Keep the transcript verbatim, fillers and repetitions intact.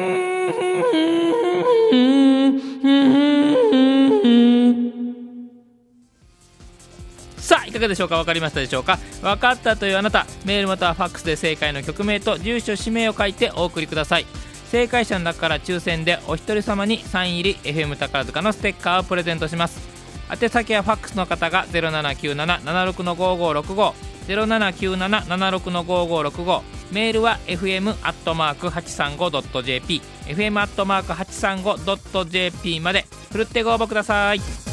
さあいかがでしょうか。分かりましたでしょうか。分かったというあなた、メールまたはファックスで正解の曲名と住所氏名を書いてお送りください。正解者の中から抽選でお一人様にサイン入り エフエム 宝塚のステッカーをプレゼントします。宛先はファックスの方が ゼロななきゅうなな ななろく ごごろくご ゼロななきゅうなな ななろく ごごろくご、メールは エフエム アットマーク はちさんご ドット ジェーピー エフエム アットマーク はちさんご ドット ジェーピー までふるってご応募ください。